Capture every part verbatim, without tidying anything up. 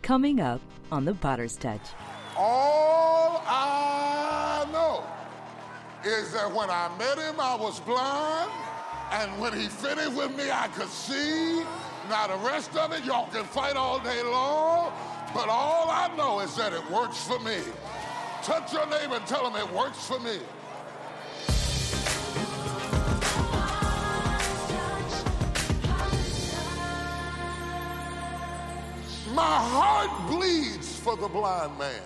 Coming up on The Potter's Touch. All I know is that when I met him, I was blind, and when he finished with me, I could see. Now the rest of it, y'all can fight all day long, but all I know is that it works for me. Touch your neighbor and tell him it works for me. My heart bleeds for the blind man.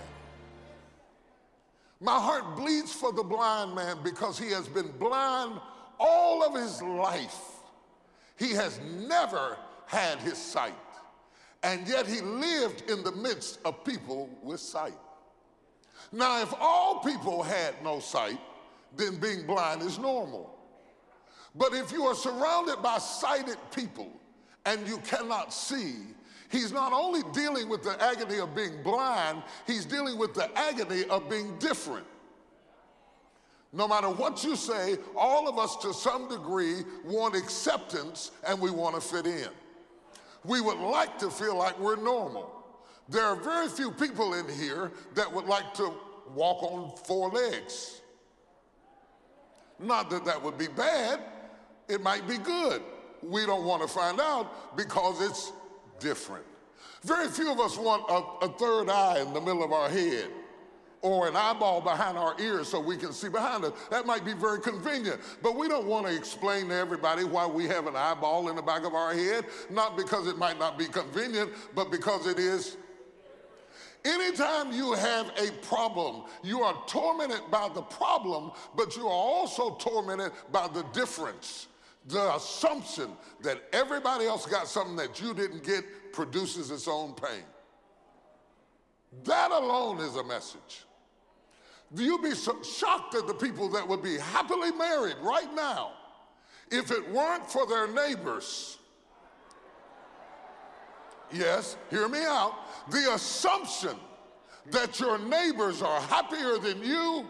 My heart bleeds for the blind man because he has been blind all of his life. He has never had his sight, and yet he lived in the midst of people with sight. Now, if all people had no sight, then being blind is normal. But if you are surrounded by sighted people and you cannot see, he's not only dealing with the agony of being blind, he's dealing with the agony of being different. No matter what you say, all of us to some degree want acceptance and we want to fit in. We would like to feel like we're normal. There are very few people in here that would like to walk on four legs. Not that that would be bad, it might be good. We don't want to find out because it's different. Very few of us want a, a third eye in the middle of our head or an eyeball behind our ears so we can see behind us. That might be very convenient, but we don't want to explain to everybody why we have an eyeball in the back of our head, not because it might not be convenient, but because it is. Anytime you have a problem, you are tormented by the problem, but you are also tormented by the difference. The assumption that everybody else got something that you didn't get produces its own pain. That alone is a message. You'd be so shocked at the people that would be happily married right now if it weren't for their neighbors. Yes, hear me out. The assumption that your neighbors are happier than you,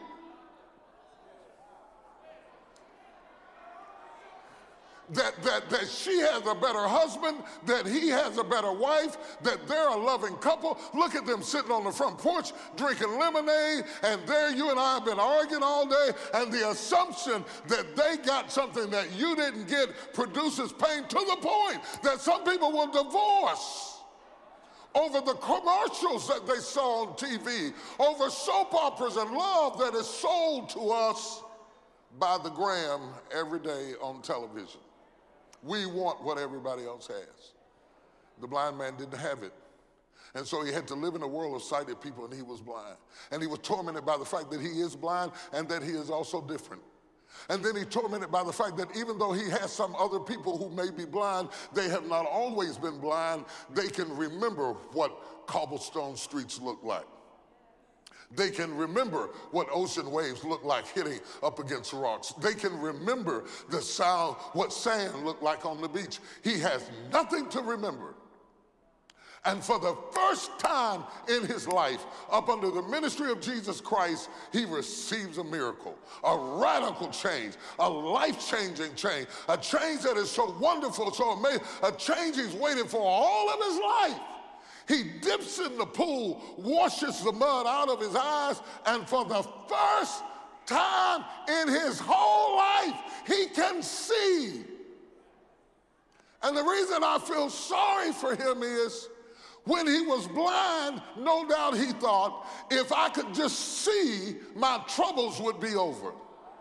That, that, that she has a better husband, that he has a better wife, that they're a loving couple. Look at them sitting on the front porch drinking lemonade, and there you and I have been arguing all day, and the assumption that they got something that you didn't get produces pain to the point that some people will divorce over the commercials that they saw on T V, over soap operas and love that is sold to us by the gram every day on television. We want what everybody else has. The blind man didn't have it. And so he had to live in a world of sighted people, and he was blind. And he was tormented by the fact that he is blind and that he is also different. And then he's tormented by the fact that even though he has some other people who may be blind, they have not always been blind. They can remember what cobblestone streets look like. They can remember what ocean waves look like hitting up against rocks. They can remember the sound, what sand looked like on the beach. He has nothing to remember. And for the first time in his life, up under the ministry of Jesus Christ, he receives a miracle, a radical change, a life-changing change, a change that is so wonderful, so amazing, a change he's waited for all of his life. He dips in the pool, washes the mud out of his eyes, and for the first time in his whole life, he can see. And the reason I feel sorry for him is when he was blind, no doubt he thought, if I could just see, my troubles would be over.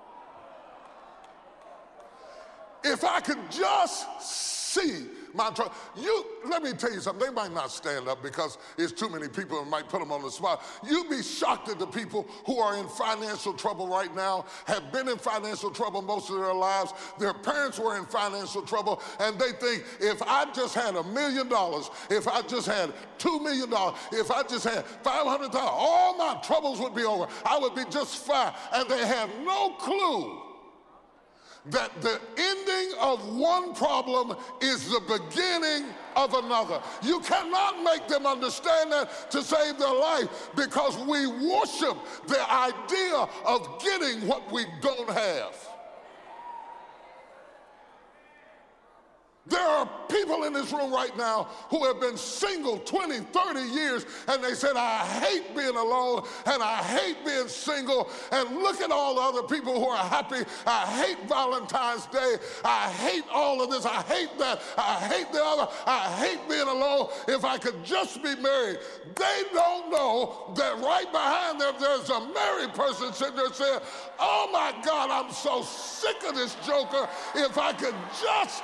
If I could just see, my trouble. You, let me tell you something. They might not stand up because there's too many people and might put them on the spot. You'd be shocked at the people who are in financial trouble right now, have been in financial trouble most of their lives. Their parents were in financial trouble, and they think, if I just had a million dollars, if I just had two million dollars, if I just had five hundred thousand dollars, all my troubles would be over. I would be just fine. And they have no clue that the ending of one problem is the beginning of another. You cannot make them understand that to save their life, because we worship the idea of getting what we don't have. There are people in this room right now who have been single twenty, thirty years, and they said, I hate being alone, and I hate being single, and look at all the other people who are happy. I hate Valentine's Day. I hate all of this. I hate that. I hate the other. I hate being alone. If I could just be married. They don't know that right behind them, there's a married person sitting there saying, oh my God, I'm so sick of this joker. If I could just.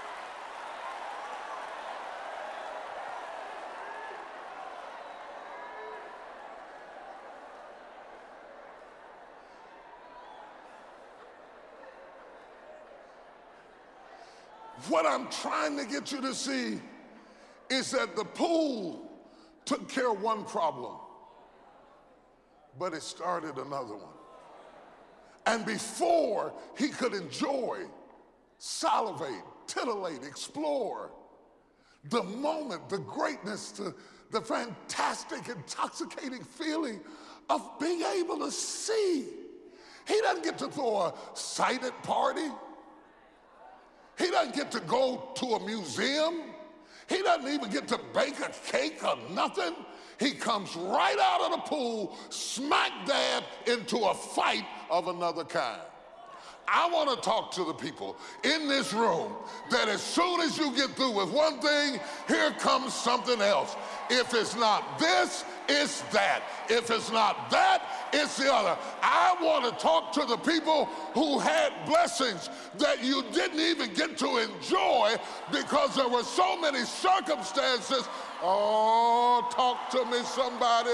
What I'm trying to get you to see is that the pool took care of one problem, but it started another one. And before he could enjoy, salivate, titillate, explore the moment, the greatness, the, the fantastic, intoxicating feeling of being able to see. He doesn't get to throw a sighted party. He doesn't get to go to a museum. He doesn't even get to bake a cake or nothing. He comes right out of the pool, smack dab into a fight of another kind. I want to talk to the people in this room that as soon as you get through with one thing, here comes something else. If it's not this, it's that. If it's not that, it's the other. I want to talk to the people who had blessings that you didn't even get to enjoy because there were so many circumstances. Oh, talk to me, somebody.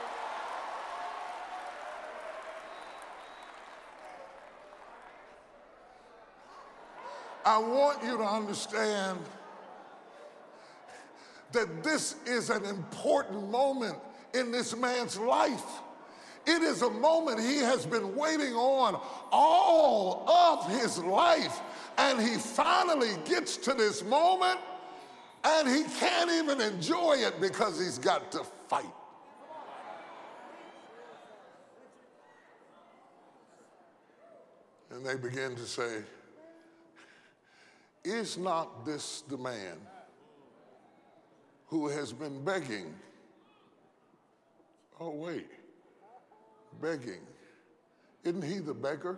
I want you to understand that this is an important moment in this man's life. It is a moment he has been waiting on all of his life, and he finally gets to this moment, and he can't even enjoy it because he's got to fight. And they begin to say, is not this the man who has been begging? Oh, wait, begging. Isn't he the beggar?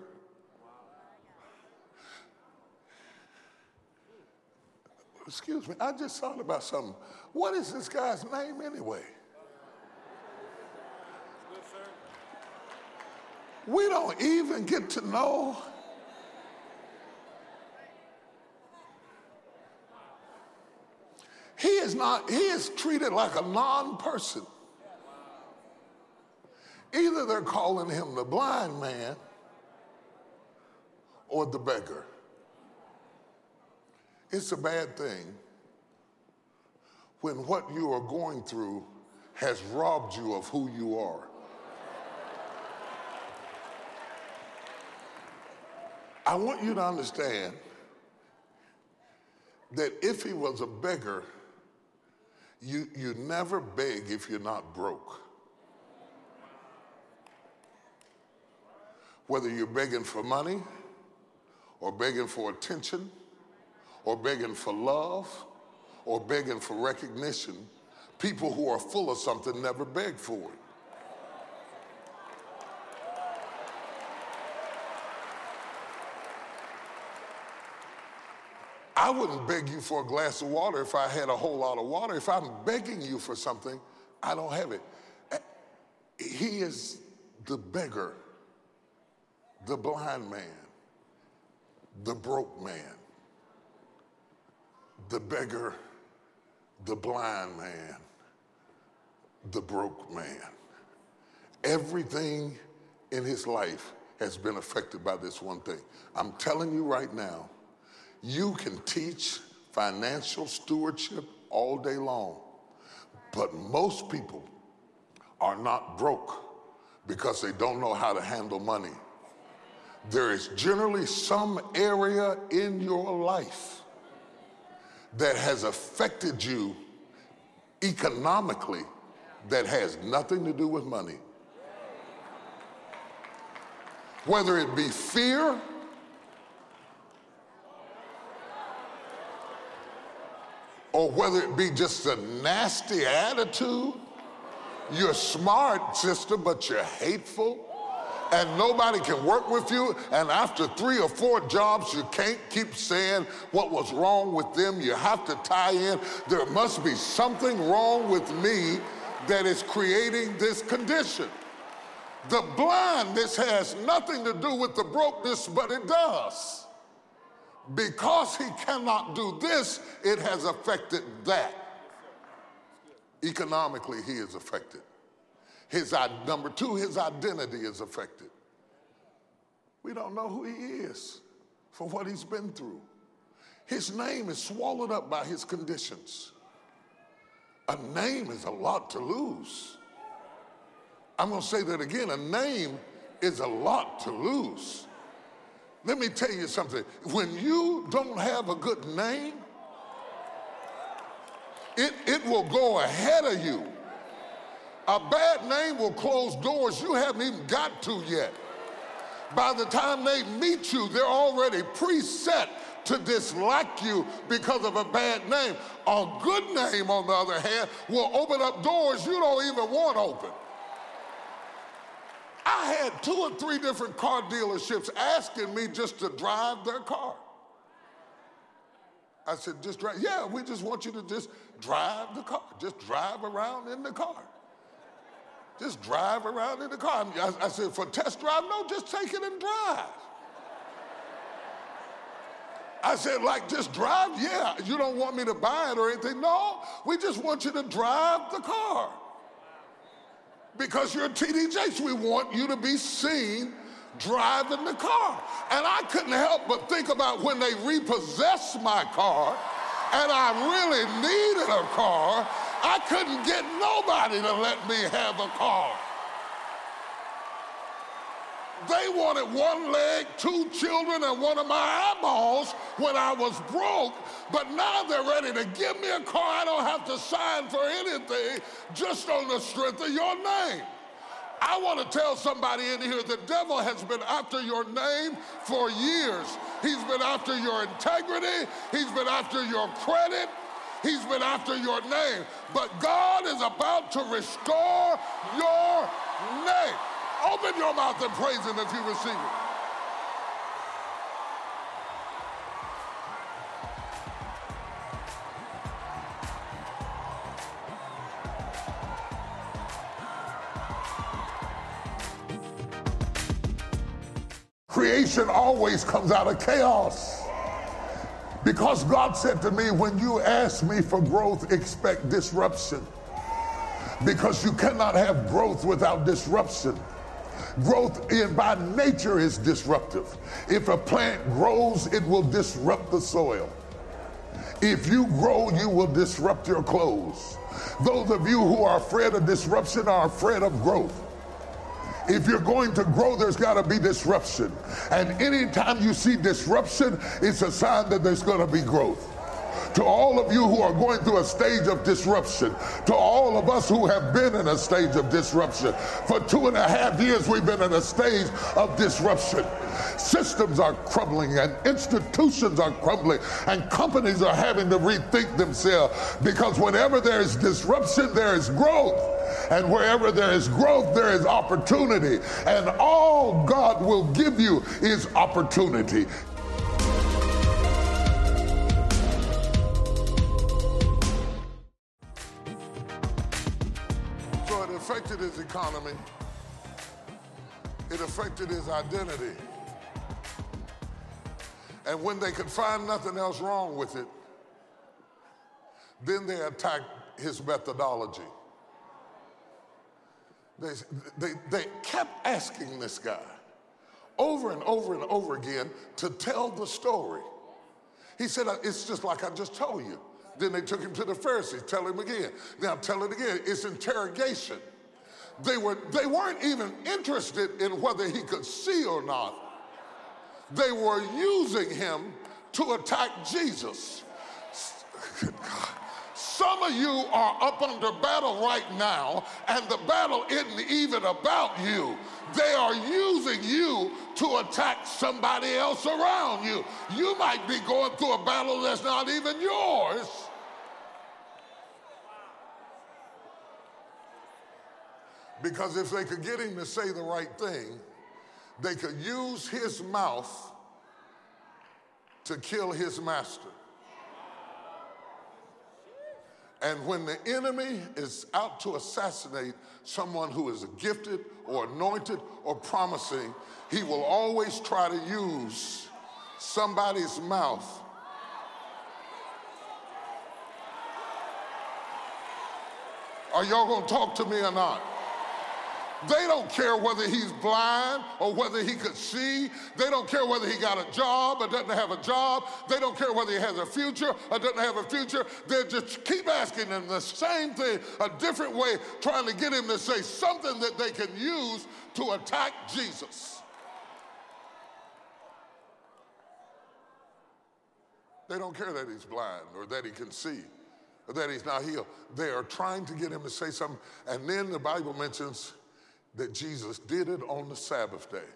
Excuse me, I just thought about something. What is this guy's name anyway? We don't even get to know. He is not, he is treated like a non-person. Either they're calling him the blind man or the beggar. It's a bad thing when what you are going through has robbed you of who you are. I want you to understand that if he was a beggar, you, you never beg if you're not broke. Whether you're begging for money or begging for attention or begging for love or begging for recognition, people who are full of something never beg for it. I wouldn't beg you for a glass of water if I had a whole lot of water. If I'm begging you for something, I don't have it. He is the beggar, the blind man, the broke man, the beggar, the blind man, the broke man. Everything in his life has been affected by this one thing. I'm telling you right now, you can teach financial stewardship all day long, but most people are not broke because they don't know how to handle money. There is generally some area in your life that has affected you economically that has nothing to do with money. Whether it be fear, or whether it be just a nasty attitude. You're smart, sister, but you're hateful. And nobody can work with you, and after three or four jobs, you can't keep saying what was wrong with them. You have to tie in, there must be something wrong with me that is creating this condition. The blindness has nothing to do with the brokenness, but it does. Because he cannot do this, it has affected that. Economically, he is affected. His, number two, his identity is affected. We don't know who he is for what he's been through. His name is swallowed up by his conditions. A name is a lot to lose. I'm going to say that again. A name is a lot to lose. Let me tell you something. When you don't have a good name, it, it will go ahead of you. A bad name will close doors you haven't even got to yet. By the time they meet you, they're already preset to dislike you because of a bad name. A good name, on the other hand, will open up doors you don't even want open. I had two or three different car dealerships asking me just to drive their car. I said, just drive. Yeah, we just want you to just drive the car. Just drive around in the car. Just drive around in the car. I, I said, for test drive? No, just take it and drive. I said, like, just drive? Yeah. You don't want me to buy it or anything? No, we just want you to drive the car. Because you're T D Jakes, we want you to be seen driving the car. And I couldn't help but think about when they repossessed my car and I really needed a car, I couldn't get nobody to let me have a car. They wanted one leg, two children, and one of my eyeballs when I was broke, but now they're ready to give me a car. I don't have to sign for anything, just on the strength of your name. I want to tell somebody in here, the devil has been after your name for years. He's been after your integrity. He's been after your credit. He's been after your name. But God is about to restore your name. Open your mouth and praise him if you receive it. Creation always comes out of chaos. Because God said to me, when you ask me for growth, expect disruption. Because you cannot have growth without disruption. Growth in, by nature is disruptive. If a plant grows, it will disrupt the soil. If you grow, you will disrupt your clothes. Those of you who are afraid of disruption are afraid of growth. If you're going to grow, there's got to be disruption. And anytime you see disruption, it's a sign that there's going to be growth. To all of you who are going through a stage of disruption, to all of us who have been in a stage of disruption, for two and a half years we've been in a stage of disruption. Systems are crumbling and institutions are crumbling and companies are having to rethink themselves, because whenever there is disruption, there is growth. And wherever there is growth, there is opportunity. And all God will give you is opportunity. So it affected his economy. It affected his identity. And when they could find nothing else wrong with it, then they attacked his methodology. They, they, they kept asking this guy over and over and over again to tell the story. He said, it's just like I just told you. Then they took him to the Pharisees. Tell him again. Now tell it again. It's interrogation. They, were, they weren't even interested in whether he could see or not. They were using him to attack Jesus. Some of you are up under battle right now, and the battle isn't even about you. They are using you to attack somebody else around you. You might be going through a battle that's not even yours, Because if they could get him to say the right thing, they could use his mouth to kill his master. And when the enemy is out to assassinate someone who is gifted or anointed or promising, he will always try to use somebody's mouth Are y'all gonna talk to me or not? They don't care whether he's blind or whether he could see. They don't care whether he got a job or doesn't have a job. They don't care whether he has a future or doesn't have a future. They just keep asking him the same thing, a different way, trying to get him to say something that they can use to attack Jesus. They don't care that he's blind or that he can see or that he's not healed. They are trying to get him to say something. And then the Bible mentions that Jesus did it on the Sabbath day.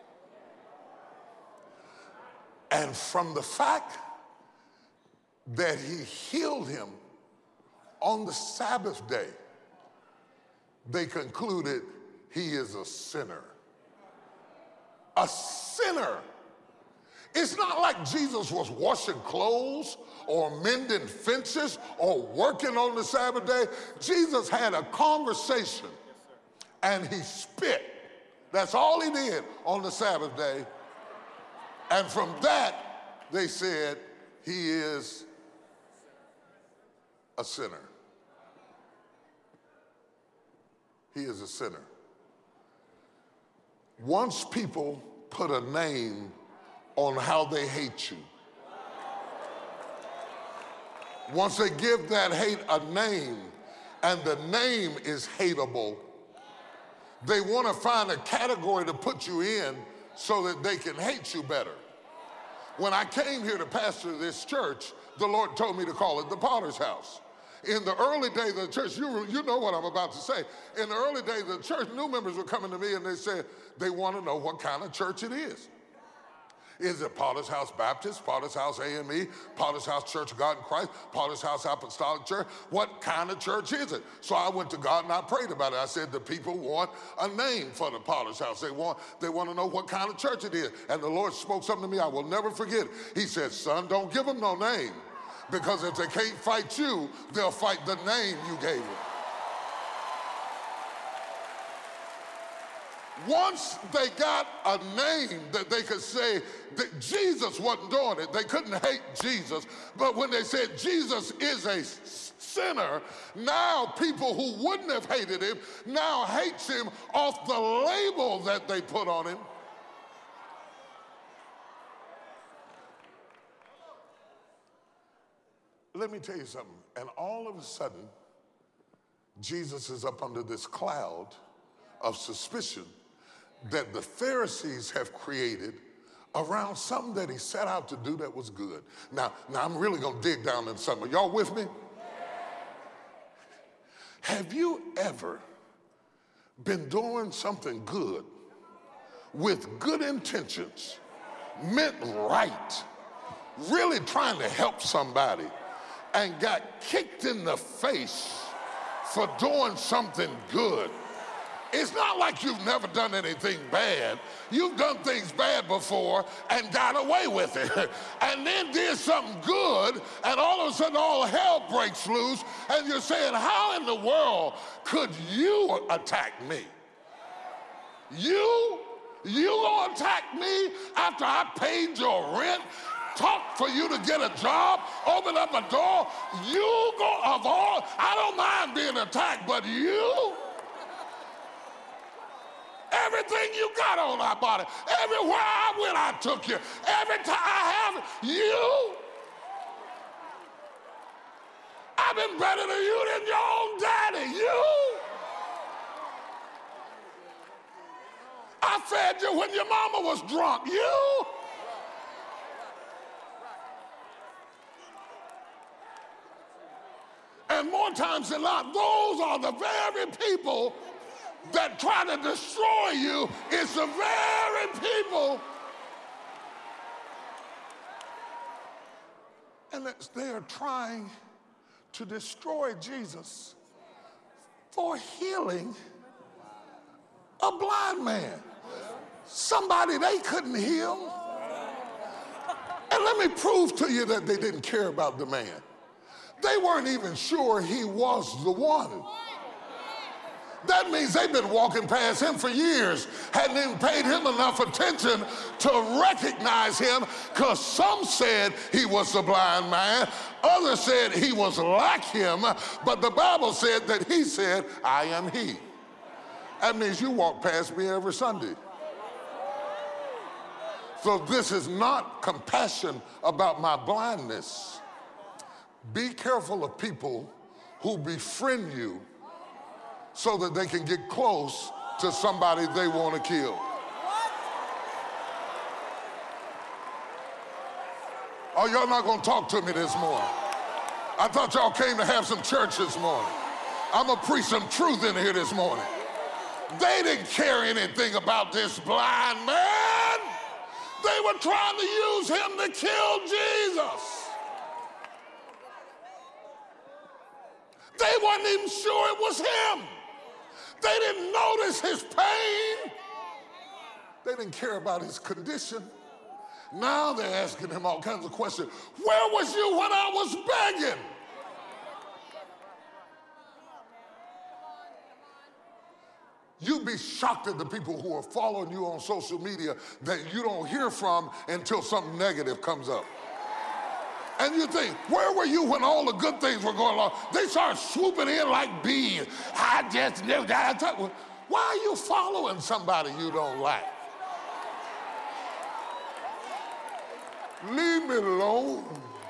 And from the fact that he healed him on the Sabbath day, they concluded he is a sinner. A sinner. It's not like Jesus was washing clothes or mending fences or working on the Sabbath day. Jesus had a conversation and he spit. That's all he did on the Sabbath day. And from that, they said he is a sinner. He is a sinner. Once people put a name on how they hate you, once they give that hate a name and the name is hateable, they want to find a category to put you in so that they can hate you better. When I came here to pastor this church, the Lord told me to call it the Potter's House. In the early days of the church, you, you know what I'm about to say. In the early days of the church, new members were coming to me and they said they want to know what kind of church it is. Is it Potter's House Baptist, Potter's House A M E, Potter's House Church of God in Christ, Potter's House Apostolic Church? What kind of church is it? So I went to God and I prayed about it. I said the people want a name for the Potter's House. They want, they want to know what kind of church it is. And the Lord spoke something to me I will never forget. He said, son, don't give them no name, because if they can't fight you, they'll fight the name you gave them. Once they got a name that they could say that Jesus wasn't doing it, they couldn't hate Jesus. But when they said Jesus is a sinner, now people who wouldn't have hated him now hates him off the label that they put on him. Let me tell you something. And all of a sudden, Jesus is up under this cloud of suspicion that the Pharisees have created around something that he set out to do that was good. Now, now I'm really gonna dig down in something. Y'all with me? Have you ever been doing something good with good intentions, meant right, really trying to help somebody, and got kicked in the face for doing something good? It's not like you've never done anything bad. You've done things bad before and got away with it. And then did something good, and all of a sudden all hell breaks loose, and you're saying, how in the world could you attack me? You? You gonna attack me after I paid your rent, talked for you to get a job, open up a door? You go, of all, I don't mind being attacked, but you? Everything you got on our body, everywhere I went, I took you. Every time I have you, I've been better than you than your own daddy. You, I fed you when your mama was drunk. You, and more times than not, those are the very people that try to destroy you. It's the very people, and they are trying to destroy Jesus for healing A blind man. Somebody they couldn't heal. And let me prove to you that they didn't care about the man. They weren't even sure he was the one. That means they've been walking past him for years, hadn't even paid him enough attention to recognize him, because some said he was the blind man, others said he was like him, but the Bible said that he said, I am he. That means you walk past me every Sunday. So this is not compassion about my blindness. Be careful of people who befriend you so that they can get close to somebody they want to kill. Oh, y'all not gonna talk to me this morning. I thought y'all came to have some church this morning. I'm gonna preach some truth in here this morning. They didn't care anything about this blind man. They were trying to use him to kill Jesus. They weren't even sure it was him. They didn't notice his pain. They didn't care about his condition. Now they're asking him all kinds of questions. Where was you when I was begging? You'd be shocked at the people who are following you on social media that you don't hear from until something negative comes up. And you think, where were you when all the good things were going on? They start swooping in like bees. I just knew that. Why are you following somebody you don't like? Leave me alone.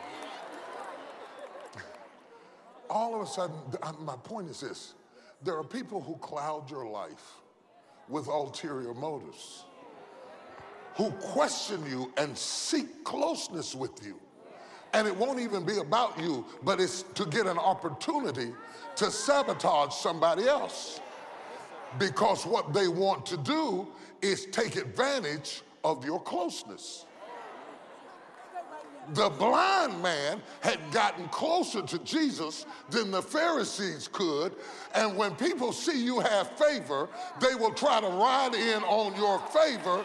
All of a sudden, my point is this. There are people who cloud your life with ulterior motives, who question you and seek closeness with you. And it won't even be about you, but it's to get an opportunity to sabotage somebody else. Because what they want to do is take advantage of your closeness. The blind man had gotten closer to Jesus than the Pharisees could, and when people see you have favor, they will try to ride in on your favor.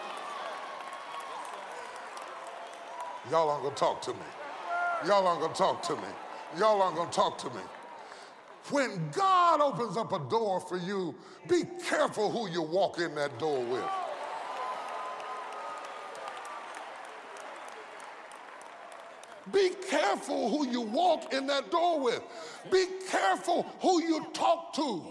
Y'all aren't gonna talk to me. Y'all aren't gonna talk to me. Y'all aren't gonna talk to me. When God opens up a door for you, be careful who you walk in that door with. Be careful who you walk in that door with. Be careful who you talk to.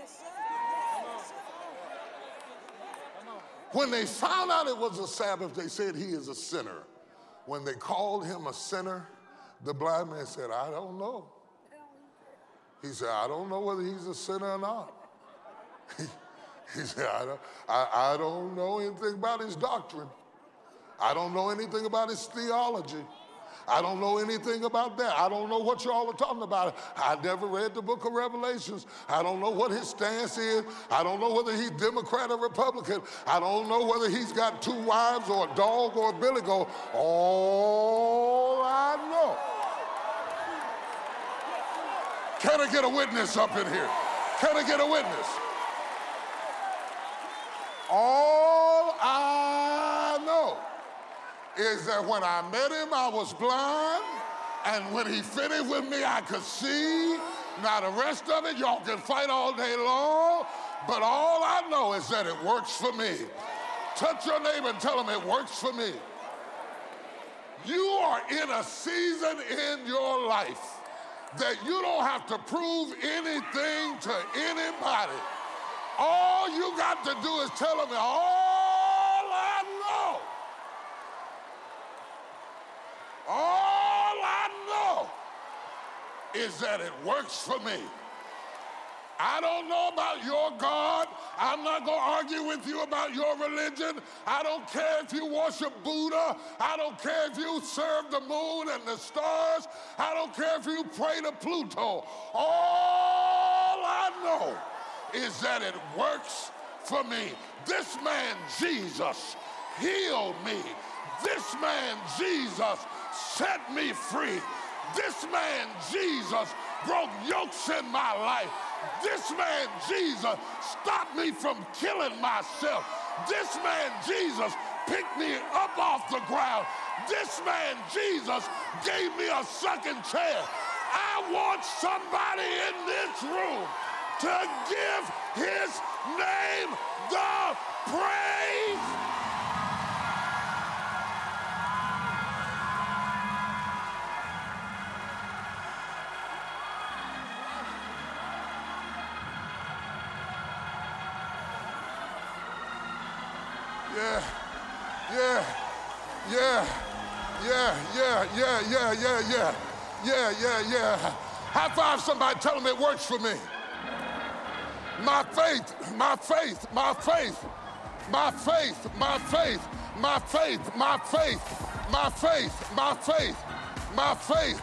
When they found out it was a Sabbath, they said he is a sinner. When they called him a sinner, the blind man said, I don't know. He said, I don't know whether he's a sinner or not. He, he said, I don't, I, I don't know anything about his doctrine. I don't know anything about his theology. I don't know anything about that. I don't know what y'all are talking about. I never read the book of Revelations. I don't know what his stance is. I don't know whether he's Democrat or Republican. I don't know whether he's got two wives or a dog or a billy goat. All I know. Can I get a witness up in here? Can I get a witness? All I know is that when I met him, I was blind, and when he finished with me, I could see. Now the rest of it, y'all can fight all day long, but all I know is that it works for me. Touch your neighbor and tell him it works for me. You are in a season in your life that you don't have to prove anything to anybody. All you got to do is tell them all I know. All I know is that it works for me. I don't know about your God. I'm not going to argue with you about your religion. I don't care if you worship Buddha. I don't care if you serve the moon and the stars. I don't care if you pray to Pluto. All I know is that it works for me. This man, Jesus, healed me. This man, Jesus, set me free. This man, Jesus, broke yokes in my life. This man, Jesus, stopped me from killing myself. This man, Jesus, picked me up off the ground. This man, Jesus, gave me a second chance. I want somebody in this room to give his name the praise. Yeah, yeah, yeah, yeah, yeah, yeah, yeah, yeah, yeah, yeah, yeah, yeah. High five somebody, tell them it works for me. My faith, my faith, my faith, my faith, my faith, my faith, my faith, my faith, my faith, my faith.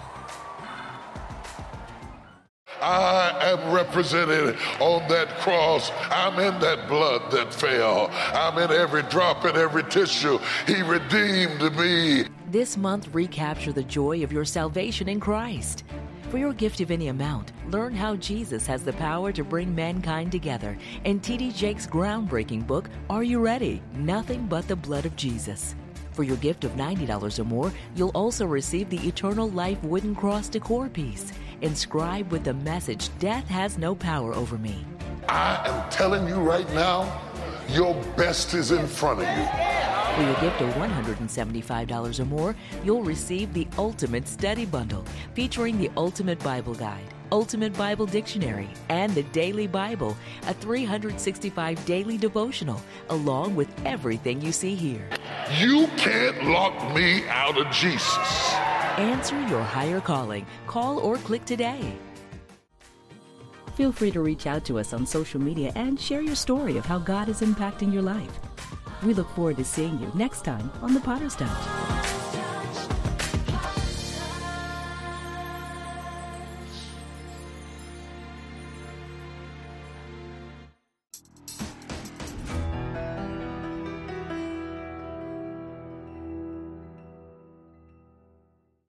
I am represented on that cross. I'm in that blood that fell. I'm in every drop and every tissue. He redeemed me. This month, recapture the joy of your salvation in Christ. For your gift of any amount, learn how Jesus has the power to bring mankind together in T D Jakes' groundbreaking book, Are You Ready? Nothing But the Blood of Jesus. For your gift of ninety dollars or more, you'll also receive the Eternal Life Wooden Cross Decor piece, inscribed with the message, Death Has No Power Over Me. I am telling you right now, your best is in front of you. For your gift of one hundred seventy-five dollars or more, you'll receive the Ultimate Study Bundle, featuring the Ultimate Bible Guide, Ultimate Bible Dictionary, and the Daily Bible, a three hundred sixty-five daily devotional, along with everything you see here. You can't lock me out of Jesus. Answer your higher calling. Call or click today. Feel free to reach out to us on social media and share your story of how God is impacting your life. We look forward to seeing you next time on The Potter's Touch.